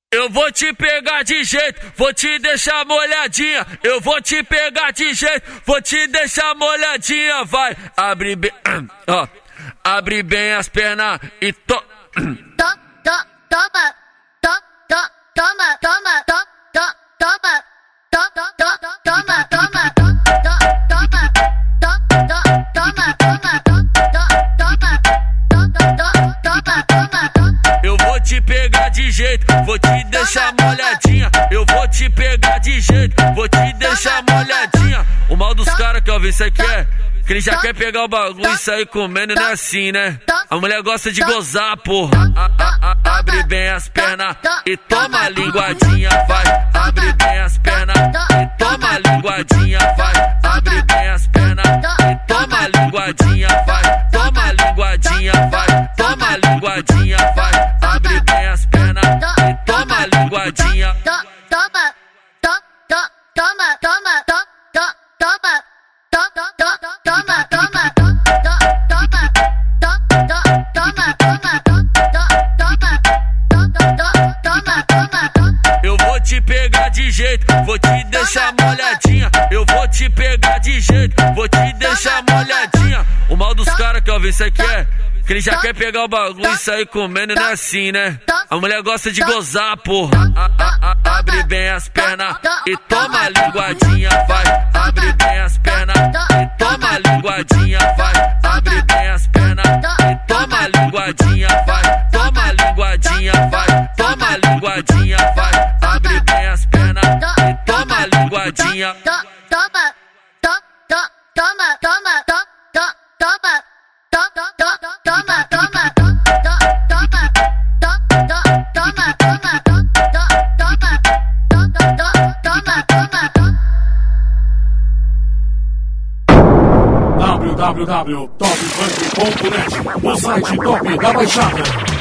Eu vou te pegar de jeito, vou te deixar molhadinha. Eu vou te pegar de jeito, vou te deixar molhadinha. Vai, abre bem, ó, abre bem as pernas e toma, toma, toma, toma, eu vou te pegar de jeito, vou te deixar molhadinha. Eu vou te pegar de jeito, vou te deixar molhadinha. O mal dos caras que eu vi, cê quer? Que ele já quer pegar o bagulho e sair comendo, não é assim, né? A mulher gosta de gozar, porra. Abre bem as pernas e toma a linguadinha, vai. Abre bem as pernas e toma a linguadinha, vai. Abre bem as pernas e toma a linguadinha, vai. Toma a linguadinha, vai. Toma a linguadinha, vai. Abre bem as pernas e toma a linguadinha. Toma, toma, toma, toma. Eu vou te pegar de jeito, vou te deixar molhadinha. Eu vou te pegar de jeito, vou te deixar molhadinha. O mal dos caras que eu vi, cê quer? Que ele já quer pegar o bagulho e sair comendo, não é assim, né? A mulher gosta de gozar, porra. Abre bem as pernas e toma a linguadinha, vai. Abre bem as pernas e toma a linguadinha, vai. Abre bem as pernas e toma a linguadinha, vai. Toma a linguadinha, vai. Toma a linguadinha, vai. Abre bem as pernas e toma a linguadinha. Toma, toma, toma, toma. www.topfunk.net, o site top da Baixada.